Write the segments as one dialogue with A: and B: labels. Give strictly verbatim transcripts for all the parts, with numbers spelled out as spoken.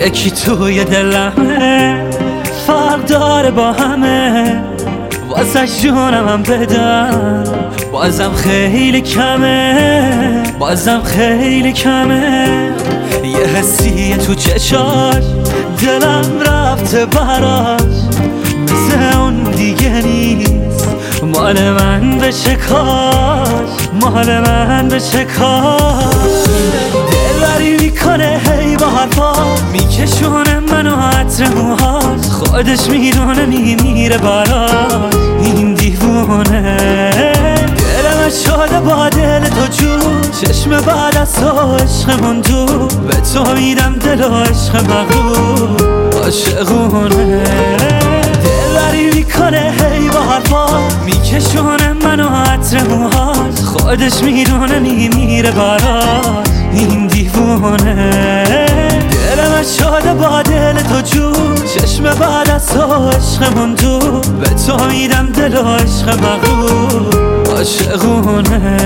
A: یکی توی دلمه، فرق داره با همه، واسه جونم هم بدم بازم خیلی کمه، بازم خیلی کمه. یه حسیه تو چشاش دلم رفته براش، مثل اون دیگه نیست، مال من بشه کاش، مال من بشه کاش. دلبری میکنه هی با حرفا، میکشونه منو عطر موهاش، خودش میدونه میمیره براش این دیوونه. دلم شده با دل تو جون، چشم بعد از تو عشقمون دور، به تو میدم دل و عشق مغرور عاشقونه. دلبری میکنه هی با حرفا، میکشونه منو عطر موهاش، خودش میدونه میمیره براش این دیوونه. دلم شده با دل تو جون، چشم بعد از تو عشقمون دور، به تو میدم دل و عشق مغرور عاشقونه.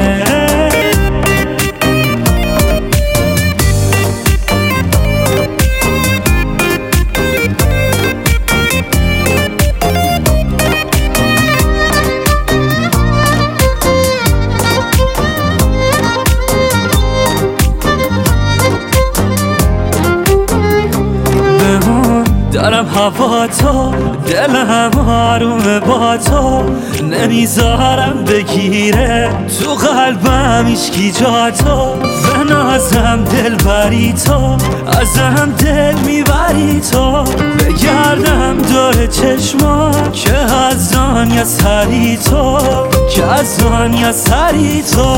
A: دارم هوا تو، دلم آرومه با تو، نمیذارم بگیره تو قلبم هیچکی جا تو. به نازم دل بری تو، ازم دل میبری تو، بگردم دور چشما که از دنیا سری تو، که از دنیا سری تو.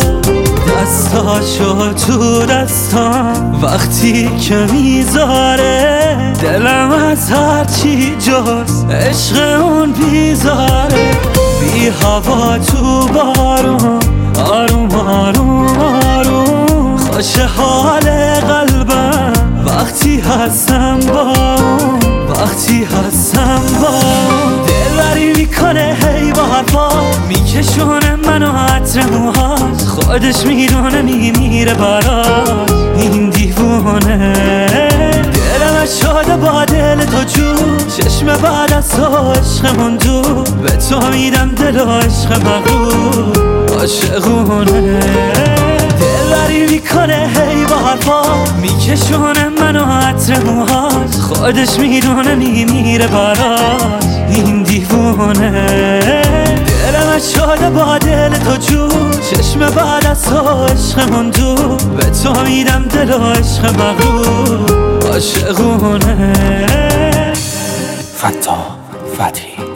A: دستاشو تو دستام وقتی که میذاره، دلم از هرچی جز عشق اون بیزاره. بی هوا تو بارون، آروم آروم آروم، خوش حال قلبم وقتی هستم با اون، وقتی هستم با اون. دلبری میکنه هی با حرفا، میکشونه منو عطر موهاش، خودش میدونه میمیره براش این دیوونه. دلم شده با دل تو جون، چشم بعد از تو عشقمون دور، به تو میدم دل و عشق مغرور عاشقونه. دلبری میکنه هی با حرفا، میکشونه منو عطر موهاش، خودش میدونه میمیره براش این دیوونه. دلم شده با دل تو جون، چشم بعد از تو عشقمون دور، به تو میدم دل و عشق مغرور عاشقونه.
B: فتا فتحی